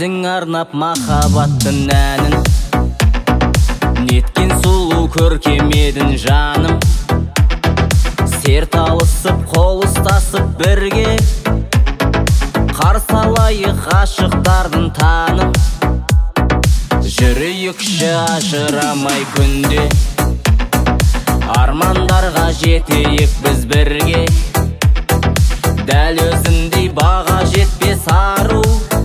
өзің арнап махаббаттың әнін, неткен сұлу көркем едің жаным. Серт алысып қол ұстасып бірге, қарсы алайық ғашықтардың танып. Жүрейікші ажырамай күнде, армандарға жетейік біз бірге. Дәл өзіндей баға жетпес ару,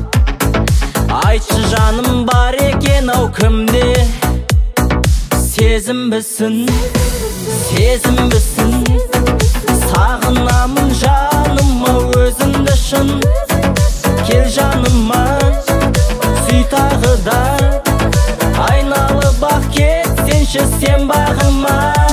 айтшы жаным бар екен ау кімде. Сезімбісің, сезімбісің, сағынамын жаным ау өзіңді шын. Кел жаныма, сүй тағы да, айналып ақ кетсенші сен бағыма.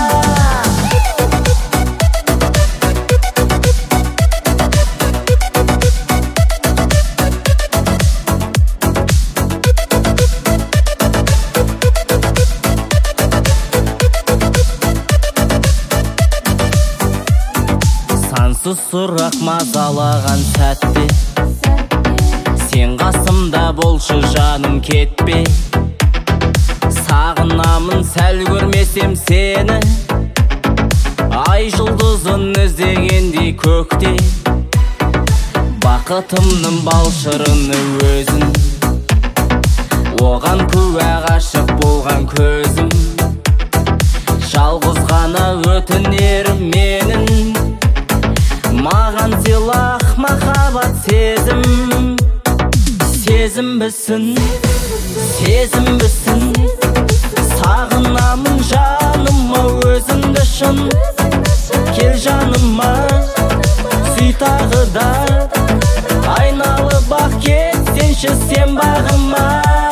Сансыз сұрақ мазалаған сәтте, сен қасымда болшы жаным кетпе. Сағынамын сәл көрмесем сені, ай жұлдызын іздегендей көкте. Бақытымның балшырыны өзің, оған куә ғашық болған көзім. Жалғыз ғана өтінерім менің, маған сыйлақ махаббат сезім. Сезімбісің, сезімбісің, сағынамын жаным ау өзіңді шын. Кел жаныма, сүй тағы да, айналып ақ кетсенші сен бағыма.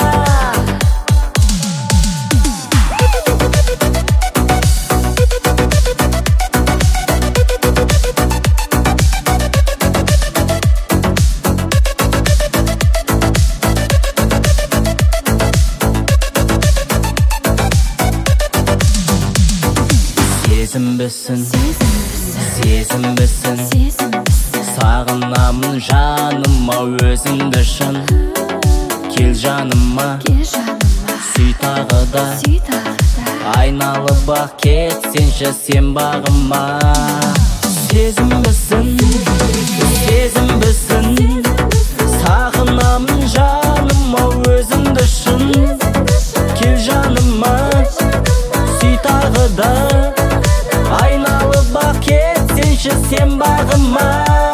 Сезімбісің, сезімбісің, сағынамын жаным ау өзіңді шын. Кел жаныма, сүй тағы да, айналып ақ кетсенші сен бағыма. Сезімбісің, сезімбісің, сағынамын жаным ау өзіңді шын. Кел жаныма, сүй тағы да, айналып ақ кетсенші сен бағыма.